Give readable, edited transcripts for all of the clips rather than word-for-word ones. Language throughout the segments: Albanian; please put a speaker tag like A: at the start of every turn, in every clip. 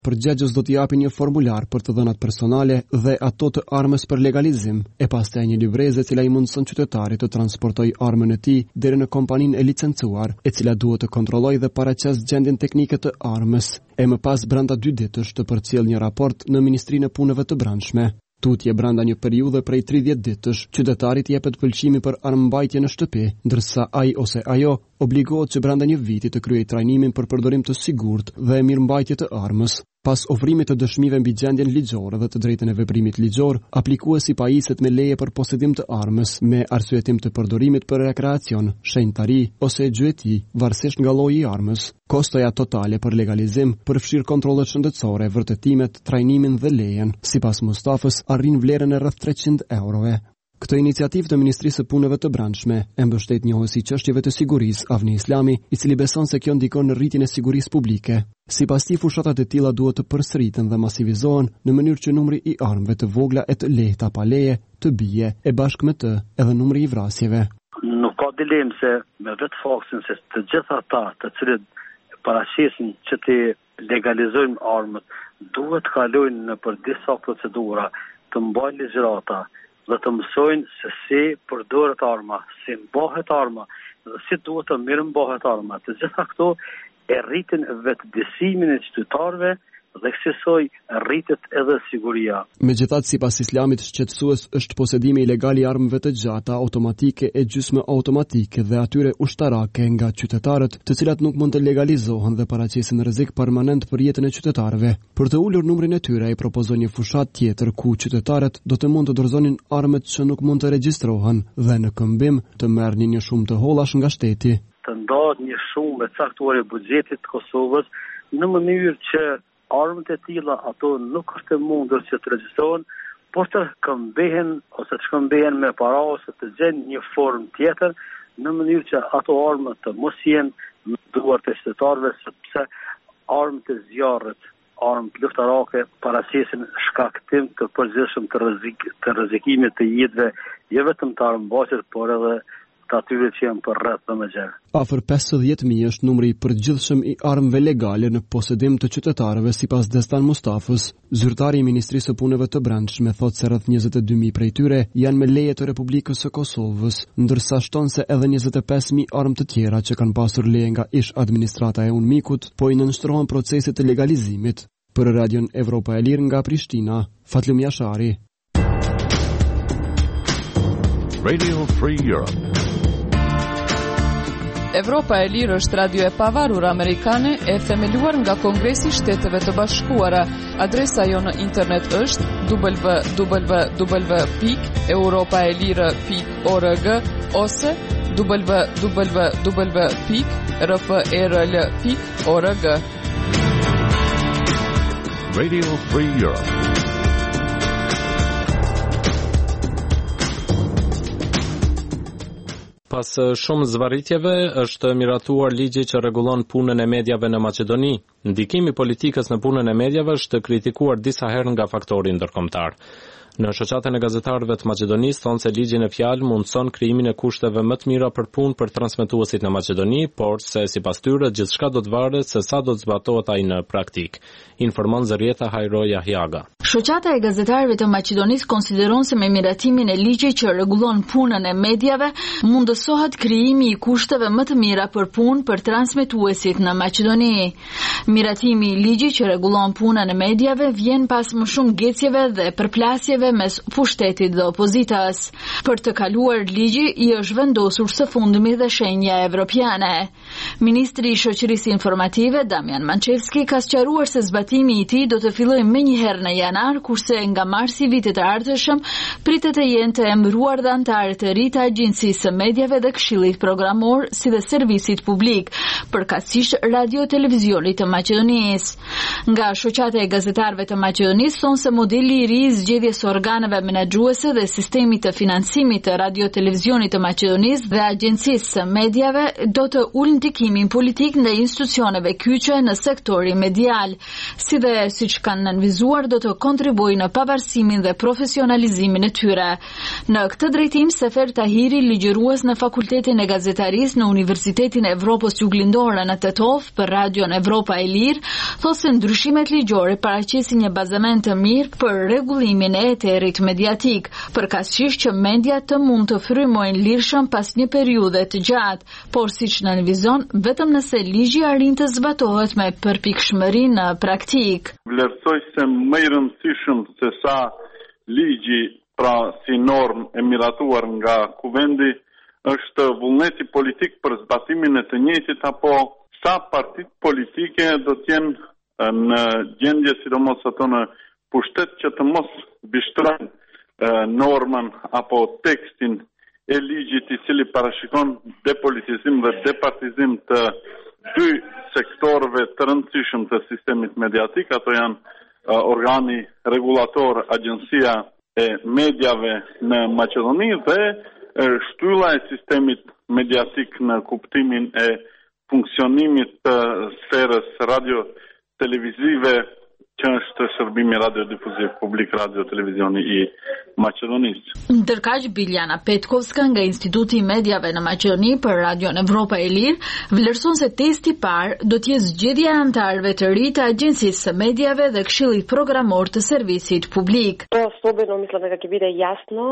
A: Përgjegjës do t'i japin një formular për të dhënat personale dhe ato të armës për legalizim, e pastaj një livreze cila i mundson qytetarit të transportojë armën e tij deri në kompaninë e licencuar, e cila duhet të kontrollojë dhe paraqes gjendjen teknike të armës, e më pas brenda 2 ditësh të përcjell një raport në Ministrinë e Punëve të Brendshme. Tutje brenda një periudhe prej 30 ditësh, qytetarit jepet pëlqimi për armëmbajtje në shtëpi, ndërsa ai ose ajo obligohet që brenda një viti të kryejë trajnimin për përdorim të sigurt dhe mirëmbajtje të armës. Pas ofrimit të dëshmive mbi gjendjen ligjore dhe të drejtën e veprimit ligjor, aplikuesi pajiset me leje për posedim të armës me arsyetim të përdorimit për rekreacion, shenjtari ose gjueti, varësisht nga lloji i armës. Kostoja totale për legalizim përfshir kontrollet shëndetësore, vërtetimet, trajnimin dhe lejen. Sipas Mustafës, arrin vlerën e rreth 300 eurove. Këtë iniciativë të Ministrisë së Punëve të Brendshme e mbështet njohësi çështjeve të sigurisë Avni Islami, i cili beson se kjo ndikon në rritjen e sigurisë publike. Sipas tij, fushatat e tilla duhet të përsëriten dhe masivizohen në mënyrë që numri i armëve të vogla e të lehta pa leje të bie, e bashkë me të edhe numri i vrasjeve.
B: Nuk ka dilemë se me vetë faktin se të gjitha ata të cilët paraqesin që të legalizojnë armët, duhet kalojnë në për disa procedura, të mbajnë ligjërata dhe të mësojnë se si përdoret arma, si mbahet arma dhe si duhet të mirë mbahet arma. Të gjitha këto e rritin vetëdijsimin e qytetarëve dhe kësaj rritet edhe siguria.
A: Megjithatë, sipas Islamit, shqetësues është posedimi ilegal i armëve të gjata, automatike e gjysmë automatike dhe atyre ushtarake nga qytetarët, të cilat nuk mund të legalizohen dhe paraqesin rrezik permanent për jetën e qytetarëve. Për të ulur numrin e tyre, ai propozon një fushat tjetër ku qytetarët do të mund të dorëzonin armët që nuk mund të regjistrohen dhe në këmbim të merrnin një shumë të hollash nga shteti.
B: Të ndahet një shumë e caktuar e buxhetit të Kosovës në mënyrë që armët e tilla ato nuk është e mundur që të regjistrohen, por të këmbehen ose të shkëmbehen me para ose të gjejnë një formë tjetër në mënyrë që ato armë të mos jenë në duart e qytetarëve, sepse armët e zjarrit, armët luftarake paraqesin shkaktim të përgjithshëm të rrezikimit të jetëve, jo vetëm të armëmbajtjes, por edhe të atyre që janë për rreth dhe më gjerë.
A: Afër 50.000 është numri i përgjithshëm i armëve legale në posedim të qytetarëve sipas Destan Mustafës. Zyrtari i Ministrisë së Punëve të Brendshme thotë se rreth 22.000 prej tyre janë me leje të Republikës së Kosovës, ndërsa shton se edhe 25.000 armë të tjera që kanë pasur leje nga ish administrata e UNMIK-ut po i nënshtrohen procesit të legalizimit. Për Radion Evropa e Lirë nga Prishtina, Fatlum Jashari.
C: Radio Free Europe.
D: Evropa e Lirë është radio e pavarur amerikane e themeluar nga Kongresi i Shteteve të Bashkuara. Adresa jo në internet është www.europaelire.org ose www.rprl.org.
C: Radio Free Europe.
E: Pas shumë zvarritjeve, është miratuar ligji që rregullon punën e mediave në Maqedoni. Ndikimi i politikës në punën e mediave është kritikuar disa herë nga faktori ndërkombëtar. Në shoqatën e gazetarëve të Maqedonisë thonë se ligji në fjalë mundson krijimin e kushteve më të mira për punë për transmetuesit në Maqedoni, por se sipas tyre gjithçka do të varet se sa do të zbatohet ai në praktik, informon Zërieta Hajro Jahjaga.
F: Shoqata e gazetarëve të Maqedonisë konsideron se me miratimin e ligjit që rregullon punën e mediave mundësohet krijimi i kushteve më të mira për punë për transmetuesit në Maqedoni. Miratimi i ligjit që rregullon punën e mediave vjen pas më shumë gjecjeve dhe përplasjeve mes pushtetit dhe opozitës. Për të kaluar ligji i është vendosur së fundmi dhe shenja evropiane. Ministri i shoqërisë informative Damian Manchevski ka sqaruar se zbatimi i tij do të fillojë menjëherë në janar, kurse nga marsi vitit të ardhshëm pritet të jenë të emëruar dhe anëtarët e ri të Agjencisë së Mediave dhe Këshillit Programor, si dhe Servisit Publik, përkatësisht Radio Televizionit të Maqedonisë. Nga shoqata e gazetarëve të Maqedonisë thonë se modeli i ri i zgjedhjes organeve menaxhuese dhe sistemit të financimit të radio-televizionit të Maqedonisë dhe Agjencisë së Mediave do të ulë ndikimin politik ndaj institucioneve kyçe në sektorin medial, si dhe siç kanë nënvizuar do të kontribuojë në pavarësimin dhe profesionalizimin e tyre. Në këtë drejtim, Sefer Tahiri, ligjërues në Fakultetin e Gazetarisë në Universitetin e Evropës Juglindore në Tetov për Radion Evropa e Lirë, thotë se ndryshimet ligjore paraqesin një bazament të mirë për rregullimin e eterit mediatik, përkatësisht që media të mund të frymojnë lirshëm pas një periudhe të gjatë, por siç nënvizon, vetëm nëse ligji arrin të zbatohet me përpikshmëri në praktik.
G: Vlerësoj se më i rëndësishëm se sa ligji pra si norm e miratuar nga kuvendi është vullneti politik për zbatimin e të njëjtit apo sa partitë politike do të jenë në gjendje sidomos ato në pushtet që të mos bishtrojnë normën apo tekstin e ligjit i cili parashikon depolitizim dhe departizim të dy sektorëve të rëndësishëm të sistemit mediatik, ato janë organi regulator, Agjencia e Mediave në Maqedoni dhe shtylla e sistemit mediatik në kuptimin e funksionimit të sferës radio-televizive që është shërbimi radiodifuziv publik radio-televizioni i Maqedonisë.
F: Ndërkaq Biljana Petkovska nga Instituti i Mediave në Maqedoni për Radion Evropa e Lirë vlerëson se testi i parë do të jetë zgjedhja e anëtarëve të ri të Agjencisë së Mediave dhe Këshillit Programor të Servisit Publik.
H: To особено мислам дека ќе биде јасно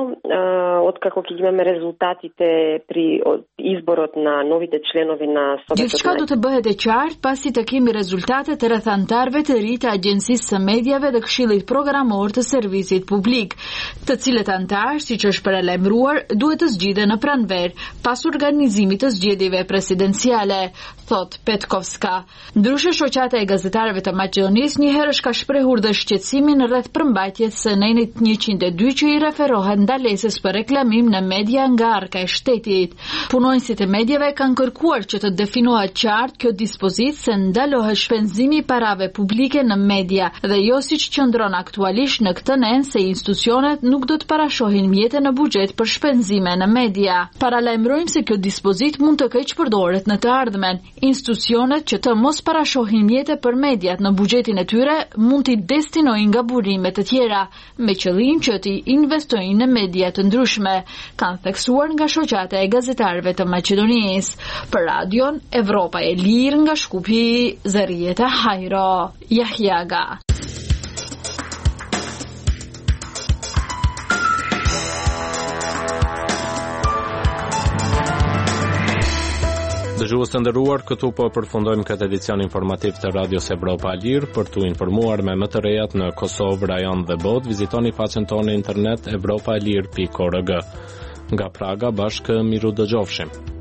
H: откако ќе имаме резултатите при изборот на новите членови на Советот.
F: Gjithçka do të bëhet e qartë pasi të kemi rezultatet rreth anëtarëve të ri të Agjencisë së Mediave dhe Këshillit Programor të Servisit Publik, të cilët anëtarë, siç është paralajmëruar, duhet të zgjidhen në pranverë pas organizimit të zgjedhjeve presidenciale, thot Petkovska. Ndryshe, shoqata e gazetarëve të Maqedonisë një herë ka shprehur dhe shqetësimin rreth përmbajtjes së nenit 102 që i referohet ndalesës për reklamim në media nga arka e shtetit. Punonjësit e mediave kanë kërkuar që të definohet qartë kjo dispozitë se ndalohet shpenzimi i parave publike në media dhe jo siç qëndron aktualisht në këtë nen se institucionet nuk do të parashohin mjete në buxhet për shpenzime në media. Paralajmërojmë se kjo dispozitë mund të keq përdoret në të ardhmen. Institucionet që të mos parashohin mjete për mediat në buxhetin e tyre mund t'i destinojnë nga burime të tjera, me qëllim që t'i investojnë në media të ndryshme, kanë theksuar nga shoqata e gazetarëve të Maqedonisë. Për Radion Evropa e Lirë nga Shkupi, Zarieta Hajro, Yahyaga.
E: Dëgjues të nderuar, këtu po përfundojmë këtë edicion informativ të Radios Evropa e Lirë. Për t'u informuar me më të rejat në Kosovë, rajon dhe botë, vizitoni faqen tonë internet evropaelir.org. Nga Praga, bashkë miru dëgjofshim.